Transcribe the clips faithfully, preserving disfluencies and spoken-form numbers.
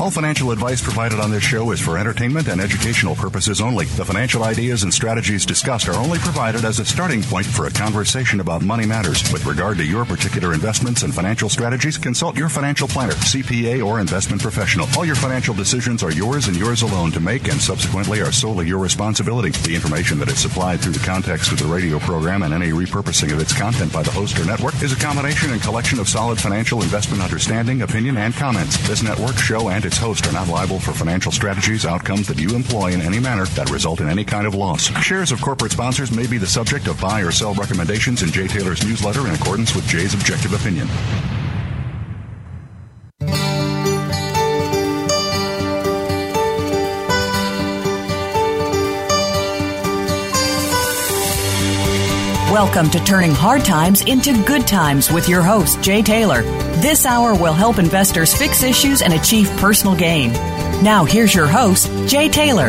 All financial advice provided on this show is for entertainment and educational purposes only. The financial ideas and strategies discussed are only provided as a starting point for a conversation about money matters. With regard to your particular investments and financial strategies, consult your financial planner, C P A, or investment professional. All your financial decisions are yours and yours alone to make and subsequently are solely your responsibility. The information that is supplied through the context of the radio program and any repurposing of its content by the host or network is a combination and collection of solid financial investment understanding, opinion, and comments. This network, show, and its host are not liable for financial strategies, outcomes that you employ in any manner that result in any kind of loss. Shares of corporate sponsors may be the subject of buy or sell recommendations in Jay Taylor's newsletter in accordance with Jay's objective opinion. Welcome to Turning Hard Times into Good Times with your host, Jay Taylor. This hour will help investors fix issues and achieve personal gain. Now, here's your host, Jay Taylor.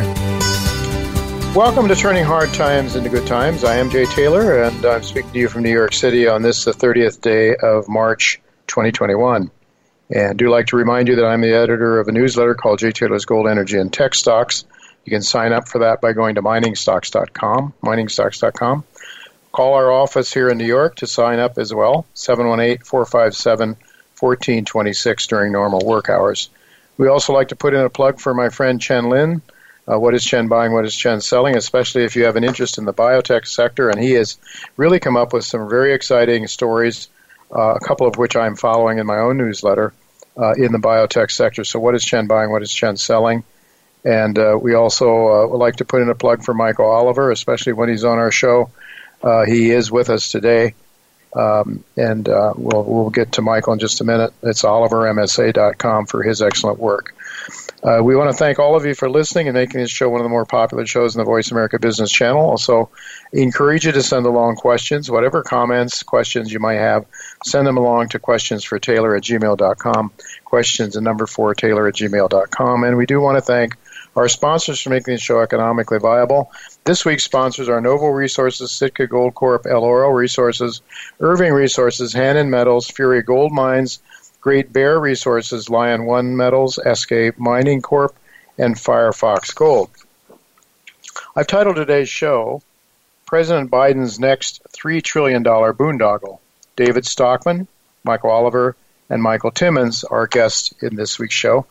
Welcome to Turning Hard Times into Good Times. I am Jay Taylor, and I'm speaking to you from New York City on this, the thirtieth day of March, twenty twenty-one. And I do like to remind you that I'm the editor of a newsletter called Jay Taylor's Gold, Energy, and Tech Stocks. You can sign up for that by going to mining stocks dot com, mining stocks dot com. Call our office here in New York to sign up as well, seven one eight, four five seven, one four two six during normal work hours. We also like to put in a plug for my friend Chen Lin. Uh, what is Chen buying, what is Chen selling, especially if you have an interest in the biotech sector, and he has really come up with some very exciting stories, uh, a couple of which I'm following in my own newsletter uh, in the biotech sector. So what is Chen buying, what is Chen selling? And uh, we also uh, would like to put in a plug for Michael Oliver, especially when he's on our show. Uh, he is with us today, um, and uh, we'll we'll get to Michael in just a minute. It's oliver m s a dot com for his excellent work. Uh, we want to thank all of you for listening and making this show one of the more popular shows in the Voice America Business Channel. Also, encourage you to send along questions, whatever comments, questions you might have. Send them along to questions for taylor at gmail dot com, questions and number four, taylor at gmail dot com. And we do want to thank our sponsors for making the show economically viable. This week's sponsors are Novo Resources, Sitka Gold Corp, El Oro Resources, Irving Resources, Hannon Metals, Fury Gold Mines, Great Bear Resources, Lion One Metals, S K Mining Corp, and Firefox Gold. I've titled today's show, President Biden's Next three trillion dollars Boondoggle. David Stockman, Michael Oliver, and Michael Timmons are guests in this week's show.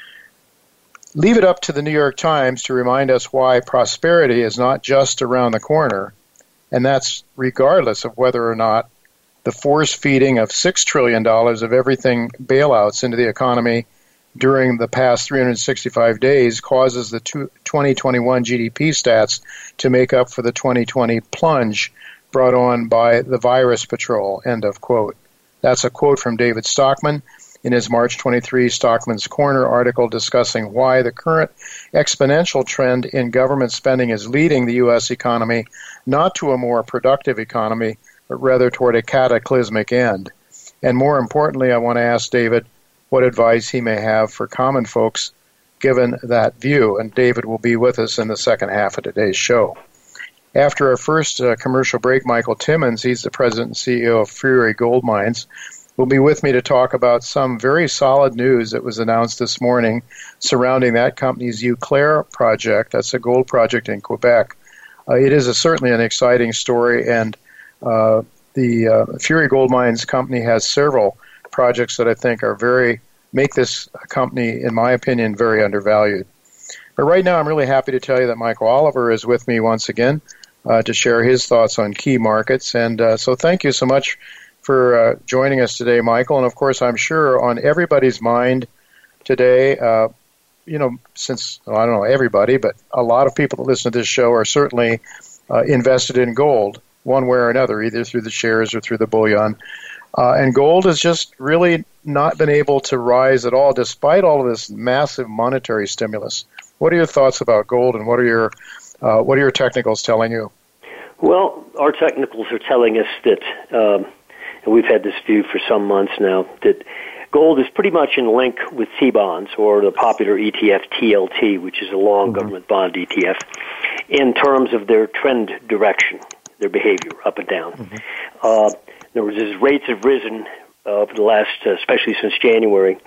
Leave it up to the New York Times to remind us why prosperity is not just around the corner, and that's regardless of whether or not the force-feeding of six trillion dollars of everything bailouts into the economy during the past three hundred sixty-five days causes the twenty twenty-one G D P stats to make up for the twenty twenty plunge brought on by the virus patrol, end of quote. That's a quote from David Stockman in his March twenty-third Stockman's Corner article discussing why the current exponential trend in government spending is leading the U S economy not to a more productive economy, but rather toward a cataclysmic end. And more importantly, I want to ask David what advice he may have for common folks given that view. And David will be with us in the second half of today's show. After our first uh, commercial break, Michael Timmons, he's the president and C E O of Fury Gold Mines, will be with me to talk about some very solid news that was announced this morning surrounding that company's Eau Claire project. That's a gold project in Quebec. Uh, it is a, certainly an exciting story, and uh, the uh, Fury Gold Mines company has several projects that I think are very, make this company, in my opinion, very undervalued. But right now, I'm really happy to tell you that Michael Oliver is with me once again uh, to share his thoughts on key markets. And uh, so thank you so much for uh, joining us today, Michael. And of course, I'm sure on everybody's mind today, uh, you know, since, well, I don't know everybody, but a lot of people that listen to this show are certainly uh, invested in gold, one way or another, either through the shares or through the bullion. Uh, and gold has just really not been able to rise at all, despite all of this massive monetary stimulus. What are your thoughts about gold, and what are your uh, what are your technicals telling you? Well, our technicals are telling us that, um, and we've had this view for some months now, that gold is pretty much in link with T-bonds, or the popular E T F T L T, which is a long mm-hmm. government bond E T F, in terms of their trend direction, their behavior, up and down. Mm-hmm. Uh, in other words, as rates have risen uh, over the last, uh, especially since January,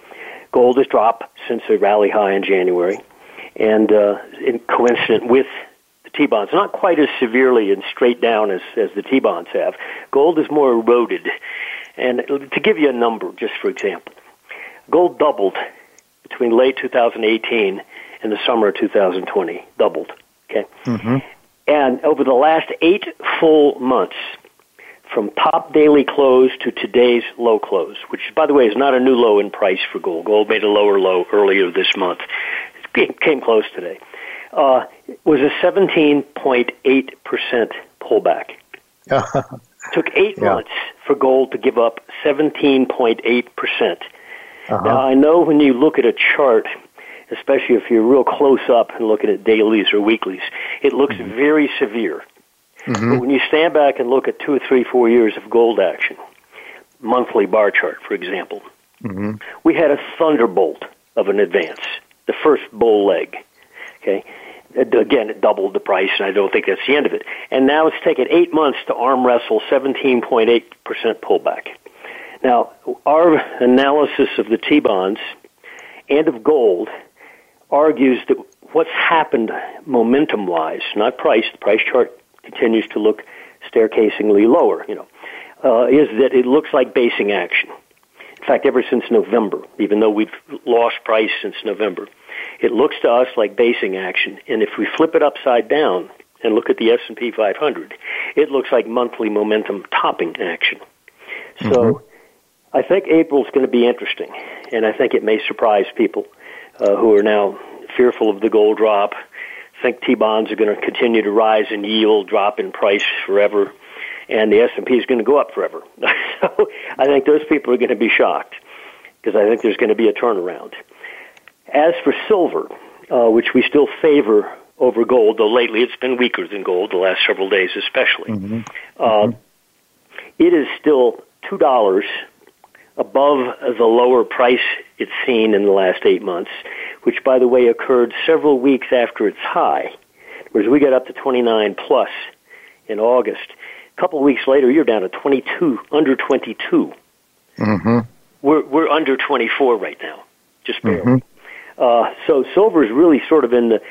Gold has dropped since the rally high in January, and uh, in coincident with the T-bonds, not quite as severely and straight down as, as the T-bonds have. Gold is more eroded. And to give you a number, just for example, gold doubled between late two thousand eighteen and the summer of two thousand twenty. Doubled, okay? Mm-hmm. And over the last eight full months, from top daily close to today's low close, which, by the way, is not a new low in price for gold. Gold made a lower low earlier this month. It came close today. Uh, was a seventeen point eight percent pullback. It took eight yeah. months for gold to give up seventeen point eight percent. Uh-huh. Now, I know when you look at a chart, especially if you're real close up and looking at dailies or weeklies, it looks mm-hmm. very severe. Mm-hmm. But when you stand back and look at two or three, four years of gold action, monthly bar chart, for example, mm-hmm. we had a thunderbolt of an advance, the first bull leg. Okay, again, it doubled the price, and I don't think that's the end of it. And now it's taken eight months to arm wrestle seventeen point eight percent pullback. Now, our analysis of the T-bonds and of gold argues that what's happened momentum-wise, not price, the price chart continues to look staircasingly lower, you know, uh, is that it looks like basing action. In fact, ever since November, even though we've lost price since November, it looks to us like basing action. And if we flip it upside down and look at the S and P five hundred, it looks like monthly momentum topping action. So mm-hmm. I think April's going to be interesting, and I think it may surprise people uh, who are now fearful of the gold drop, think T-bonds are going to continue to rise in yield, drop in price forever, and the S and P is going to go up forever. So I think those people are going to be shocked, because I think there's going to be a turnaround. As for silver, uh, which we still favor over gold, though lately it's been weaker than gold the last several days especially, mm-hmm. Uh, mm-hmm. it is still two dollars above the lower price it's seen in the last eight months, which, by the way, occurred several weeks after its high, whereas we got up to twenty-nine plus in August. A couple of weeks later, you're down to twenty-two, under twenty-two. Mm-hmm. We're we're under twenty-four right now, just barely. Mm-hmm. Uh, so silver is really sort of in the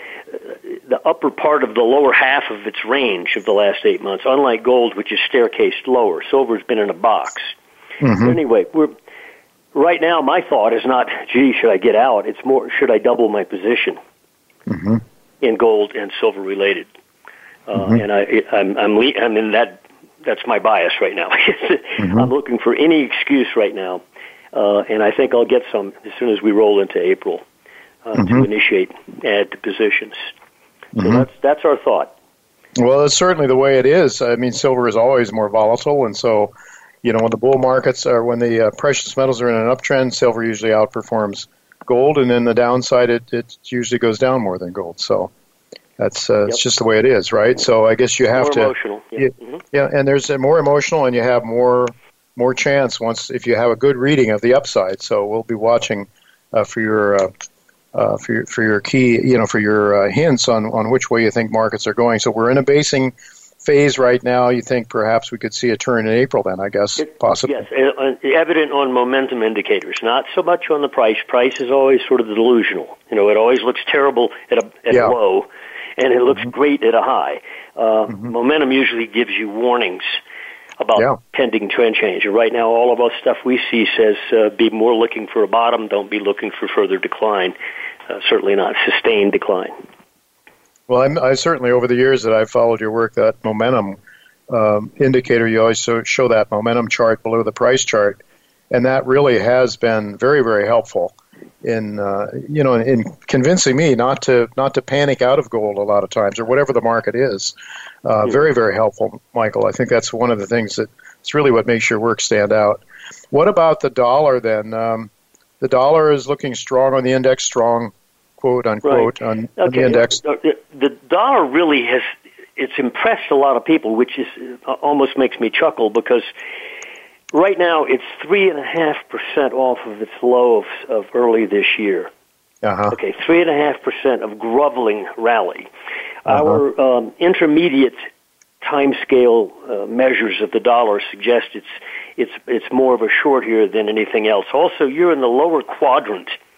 the upper part of the lower half of its range of the last eight months, unlike gold, which is staircased lower. Silver's been in a box. Mm-hmm. But anyway, we're right now. My thought is not, gee, should I get out? It's more, should I double my position mm-hmm. in gold and silver related? Uh, mm-hmm. And I, I'm, I'm, le- I'm in that. That's my bias right now. mm-hmm. I'm looking for any excuse right now, uh, and I think I'll get some as soon as we roll into April uh, mm-hmm. to initiate add to positions. So mm-hmm. that's that's our thought. Well, it's certainly the way it is. I mean, silver is always more volatile, and so. You know, when the bull markets are, when the uh, precious metals are in an uptrend, silver usually outperforms gold, and in the downside, it, it usually goes down more than gold. So that's uh, yep. it's just the way it is, right? So I guess you have more to, emotional. Yeah. You, mm-hmm. yeah, and there's a more emotional, and you have more more chance once if you have a good reading of the upside. So we'll be watching uh, for your uh, uh, for your for your key, you know, for your uh, hints on on which way you think markets are going. So we're in a basing phase right now. You think perhaps we could see a turn in April then, I guess, it, possibly? Yes, uh, evident on momentum indicators, not so much on the price. Price is always sort of delusional. You know, it always looks terrible at a, at yeah. a low, and it looks mm-hmm. great at a high. Uh, mm-hmm. Momentum usually gives you warnings about yeah. pending trend change. And right now, all of our stuff we see says uh, be more looking for a bottom, don't be looking for further decline, uh, certainly not sustained decline. Well, I'm, I certainly, over the years that I've followed your work, that momentum um, indicator, you always show, show that momentum chart below the price chart, and that really has been very, very helpful in, uh, you know, in convincing me not to not to panic out of gold a lot of times, or whatever the market is. Uh, very, very helpful, Michael. I think that's one of the things that it's really what makes your work stand out. What about the dollar then? Um, the dollar is looking strong on the index, strong, quote unquote, right. on, on okay. the index. The dollar really has, it's impressed a lot of people, which is uh, almost makes me chuckle, because right now it's three and a half percent off of its low of, of early this year. Uh-huh. Okay, three and a half percent of groveling rally. Uh-huh. Our um, intermediate timescale uh, measures of the dollar suggest it's it's it's more of a short here than anything else. Also, you're in the lower quadrant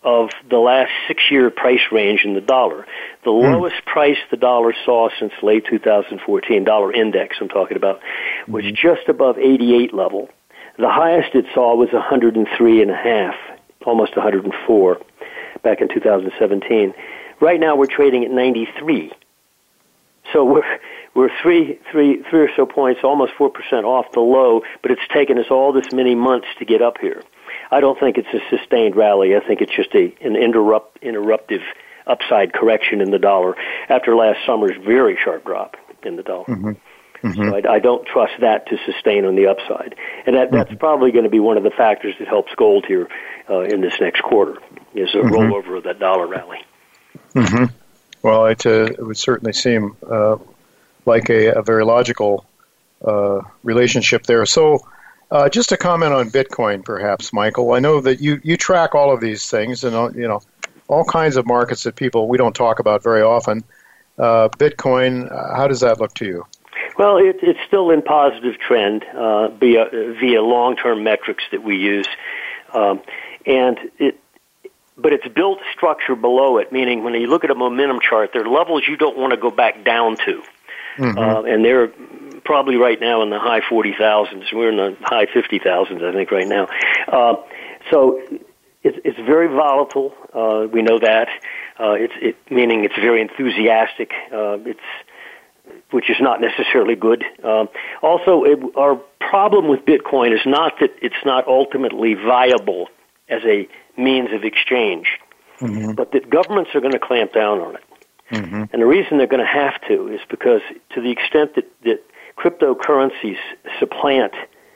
of the last six-year price range in the dollar. The mm. lowest price the dollar saw since late two thousand fourteen, dollar index I'm talking about, was mm-hmm. just above eighty-eight level. The highest it saw was one hundred three and a half, almost one hundred four, back in two thousand seventeen. Right now we're trading at ninety-three. So we're we're three, three, three or so points, almost four percent off the low, but it's taken us all this many months to get up here. I don't think it's a sustained rally. I think it's just a an interrupt interruptive upside correction in the dollar after last summer's very sharp drop in the dollar. Mm-hmm. Mm-hmm. So I, I don't trust that to sustain on the upside, and that, that's mm-hmm. probably going to be one of the factors that helps gold here uh, in this next quarter is a mm-hmm. rollover of that dollar rally. Mm-hmm. Well, it, uh, it would certainly seem uh, like a, a very logical uh, relationship there. So. Uh, just a comment on Bitcoin, perhaps, Michael. I know that you, you track all of these things and, you know, all kinds of markets that people, we don't talk about very often. Uh, Bitcoin, uh, how does that look to you? Well, it, it's still in positive trend uh, via, via long-term metrics that we use. Um, and it, but it's built structure below it, meaning when you look at a momentum chart, there are levels you don't want to go back down to. Mm-hmm. Uh, and they're probably right now in the high forty thousands. We're in the high fifty thousands, I think, right now. Uh, so it's, it's very volatile. Uh, we know that. Uh, it's it, meaning it's very enthusiastic. Uh, it's which is not necessarily good. Um, also, it, our problem with Bitcoin is not that it's not ultimately viable as a means of exchange, mm-hmm. but that governments are going to clamp down on it. Mm-hmm. And the reason they're going to have to is because to the extent that, that cryptocurrencies supplant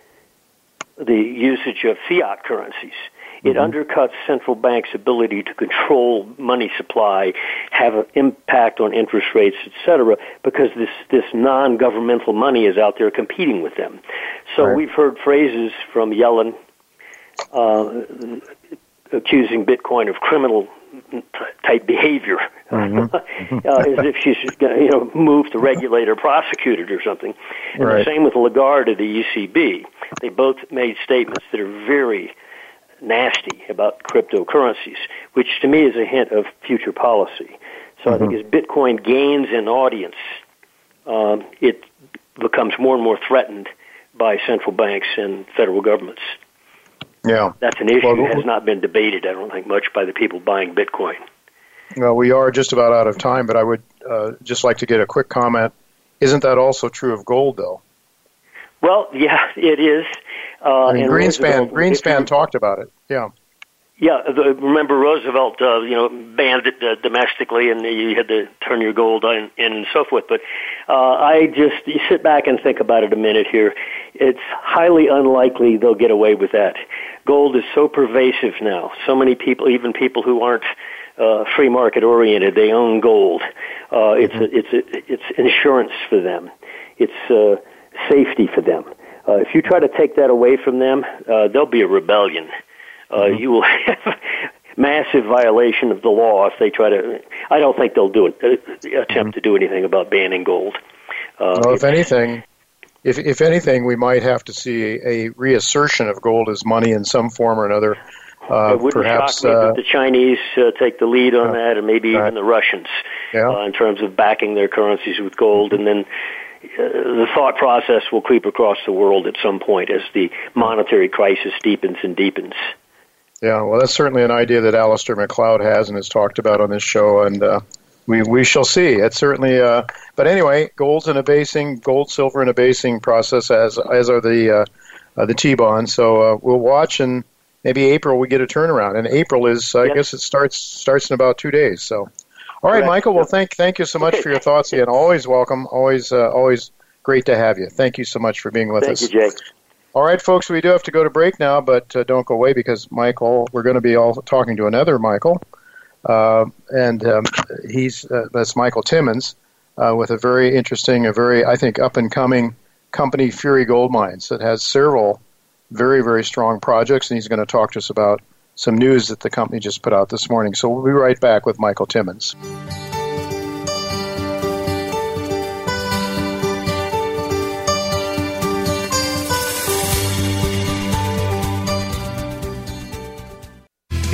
the usage of fiat currencies, mm-hmm. it undercuts central banks' ability to control money supply, have an impact on interest rates, et cetera, because this, this non-governmental money is out there competing with them. So right. we've heard phrases from Yellen uh, accusing Bitcoin of criminal type behavior, mm-hmm. uh, as if she's you know moved to regulate or prosecute it or something. And right. the same with Lagarde of the E C B. They both made statements that are very nasty about cryptocurrencies, which to me is a hint of future policy. So mm-hmm. I think as Bitcoin gains in audience, um, it becomes more and more threatened by central banks and federal governments. Yeah, that's an issue well, that has not been debated, I don't think, much by the people buying Bitcoin. Well, we are just about out of time, but I would uh, just like to get a quick comment. Isn't that also true of gold, though? Well, yeah, it is. Uh, I mean, and Greenspan, Greenspan talked about it. Yeah. Yeah, the, remember Roosevelt, uh, you know, banned it uh, domestically, and you had to turn your gold in, in and so forth. But uh, I just you sit back and think about it a minute here. It's highly unlikely they'll get away with that. Gold is so pervasive now. So many people, even people who aren't uh, free market oriented, they own gold. Uh, it's a, it's a, it's insurance for them. It's uh, safety for them. Uh, if you try to take that away from them, uh, there'll be a rebellion. Uh, mm-hmm. You will have massive violation of the law if they try to. I don't think they'll do it. Uh, attempt mm-hmm. to do anything about banning gold. Uh, well, if anything, if if anything, we might have to see a, a reassertion of gold as money in some form or another. Uh, it wouldn't perhaps, shock me uh, that the Chinese uh, take the lead on uh, that, and maybe right. even the Russians yeah. uh, in terms of backing their currencies with gold, and then. Uh, the thought process will creep across the world at some point as the monetary crisis deepens and deepens. Yeah, well, that's certainly an idea that Alistair McLeod has and has talked about on this show, and uh, we we shall see. It's certainly, uh, but anyway, gold's an abasing, gold, silver, and abasing process, as as are the uh, uh, the T-bonds. So uh, we'll watch, and maybe April we get a turnaround. And April is, I yes. guess, it starts starts in about two days. So. All right, Michael. Well, thank thank you so much for your thoughts again. Always welcome. Always uh, always great to have you. Thank you so much for being with thank us. Thank you, Jake. All right, folks. We do have to go to break now, but uh, don't go away because Michael. We're going to be all talking to another Michael, uh, and um, he's uh, that's Michael Timmons uh, with a very interesting, a very I think up and coming company, Fury Gold Mines, that has several very very strong projects, and he's going to talk to us about some news that the company just put out this morning. So we'll be right back with Michael Timmons.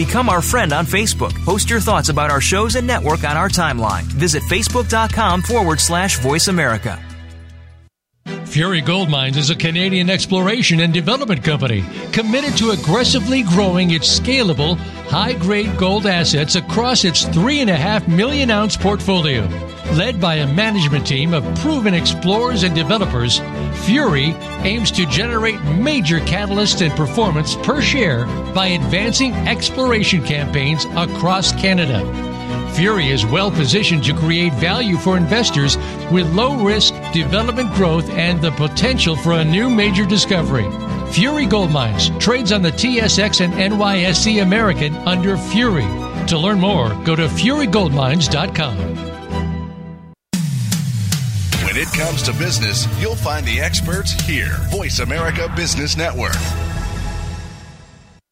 Become our friend on Facebook. Post your thoughts about our shows and network on our timeline. Visit facebook.com forward slash Voice America. Fury Gold Mines is a Canadian exploration and development company committed to aggressively growing its scalable, high-grade gold assets across its three and a half million ounce portfolio. Led by a management team of proven explorers and developers, Fury aims to generate major catalyst and performance per share by advancing exploration campaigns across Canada. Fury is well positioned to create value for investors with low risk development growth and the potential for a new major discovery. Fury Gold Mines trades on the T S X and N Y S E American under Fury. To learn more, go to fury gold mines dot com. When it comes to business, you'll find the experts here. Voice America Business Network.